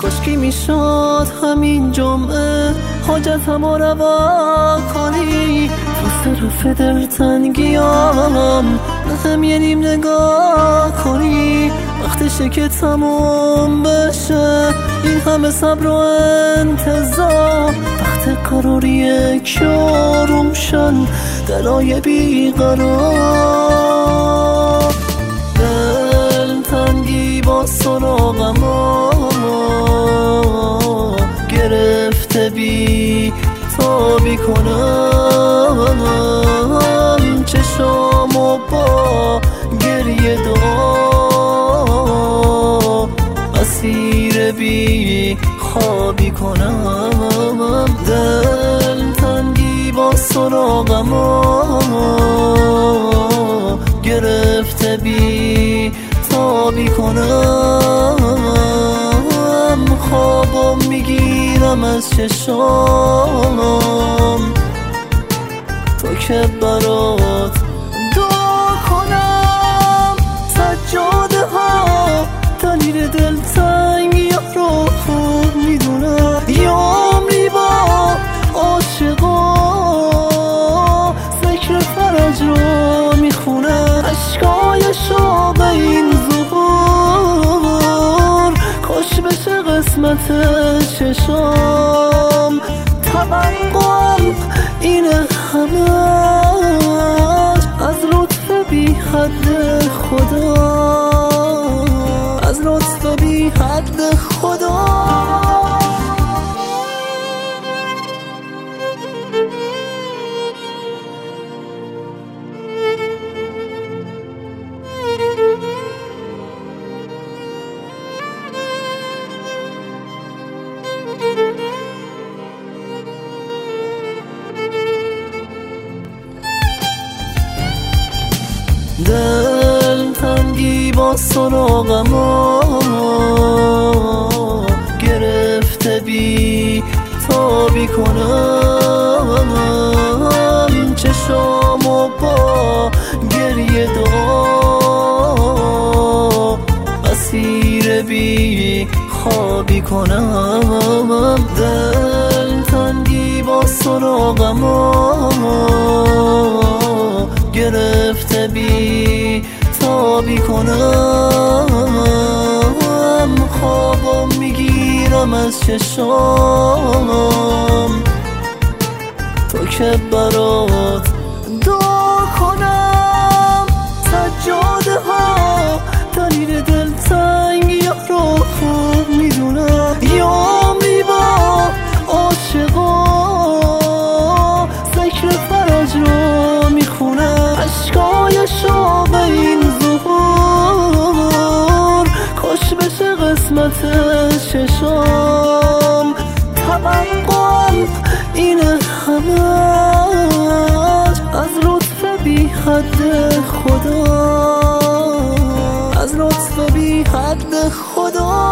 کاشکی میشد همین جمعه حاجتمو روا کنی، تو طرف دلتنگیام هم یه نیم نگاه کنی. وقتشه که تموم بشه این همه صبر و انتظار، وقت قراریه که آروم شن دلای بیقرار. دلتنگی با سراغمو گرفته بی تابی کنم، چشامو با گریه دار اسیر بی خوابی کنم. دلتنگی با سراغمو گرفته بی تابی کنم، خوابو میگیرم از چشام تو که برات دعا کنم. سجاده ها دلیل دلتنگی رو خوب میدونم، یه عمری با عاشقا ذکر فرج رو میخونم. عشقای شوق این ظهور کاش بشه قسمت چشام. توقعم اینه همش از لطف بی حد خدا، از لطف بی حد خدا. دلتنگی با سراغمو گرفته بی تابی کنم، چشامو با گریه دار اسیر بی خوابی کنم. دلتنگی با سراغمو گرفته بی تابی کنم، خوابو میگیرم از چشام تو که برات دعا کنم. سجاده ها دلیل دلتنگی رو خوب میدونم، یه عمری با عاشقا ذکر فرج رو میخونم. عشقای شوق این ظهور کاش بشه قسمت چشام. توقعم اینه همش از لطف بی حد خدا، از لطف بی حد خدا.